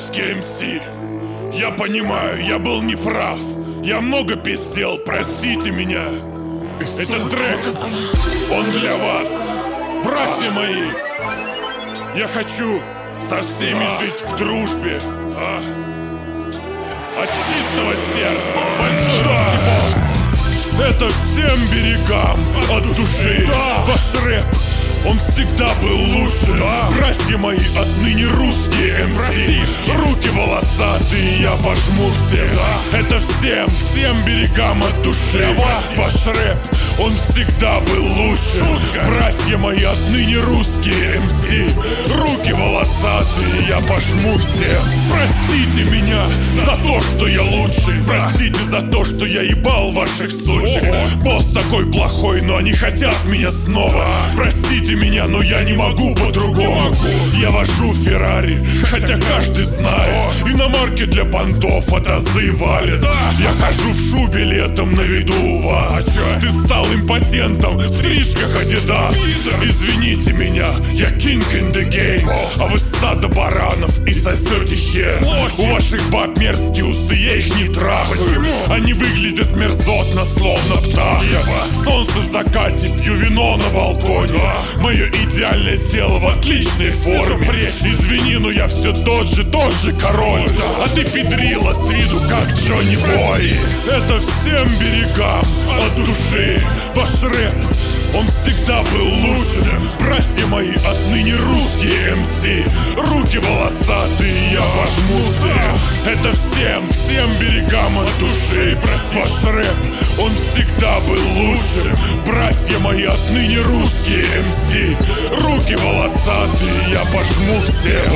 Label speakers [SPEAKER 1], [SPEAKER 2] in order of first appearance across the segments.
[SPEAKER 1] русский МС. Я понимаю, я был неправ. Я много пиздел, простите меня. Этот трек, он для вас, братья мои. Я хочу со всеми жить в дружбе. От чистого сердца, большой русский босс. Это всем берегам от души. Ваш рэп, он всегда был лучше. Братья мои, отныне русские МС. Руки волосатые, я пожму всем. Это всем берегам от души. Ваш рэп, он всегда был лучше. Братья мои, отныне русские МС. Руки волосатые, я пожму всем. Простите меня за то, что я лучший. Простите за то, что я ебал ваших сучек. Босс такой плохой, но они хотят меня снова. Простите меня, но я не могу по-другому. Я вожу Феррари, хотя каждый знает. Иномарки для понтов от азы валят. Я хожу в шубе летом на виду у вас. Ты стал импотентом в стрижках Adidas. Извините меня, я king in the game. А вы стадо баранов и сосете хер. У ваших баб мерзкие усы, я их не трахаю. Они выглядят мерзотно, словно птах. Солнце в закате, пью вино на балконе. Мое идеальное тело в отличной форме. Извини, но я все тот же король. А ты педрила с виду как Джонни Бой. Это всем берегам от души. Ваш рэп, он всегда был лучше. Братья мои, отныне русские МС. Руки волосатые, я пожму всем. Это всем берегам от души. Ваш рэп, он всегда был лучше. Братья мои, отныне русские МС. Руки волосатые, я пожму всем.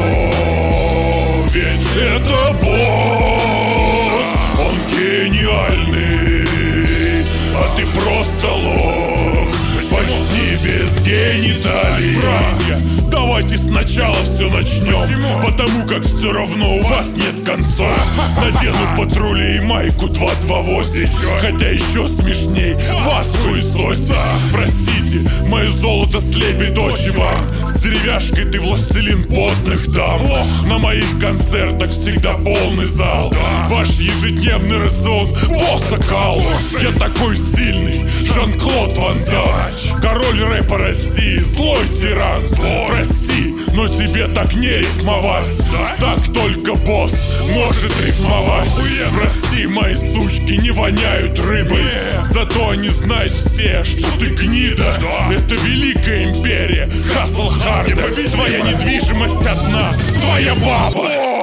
[SPEAKER 1] О, ведь это босс, он гениальный, а ты просто лох, почти без гениталий. Братья, давайте сначала все начнем. Потому как все равно у вас нет концов. Надену патрули и майку 228. Хотя еще смешней вас хуесосить. Простите, мое золото слепит очи вам. С деревяшкой ты властелин потных дам. На моих концертах всегда полный зал. Ваш ежедневный рацион босса кал. Я такой сильный, Жан-Клод Ван Дам. Король рэпа России, злой тиран. Прости, но тебе так не рифмовать. Так только босс может рифмовать. Прости, мои сучки не воняют рыбой. Зато они знают все, что ты гнида. Это великая империя, Хасл Харда. Твоя недвижимость одна, твоя баба.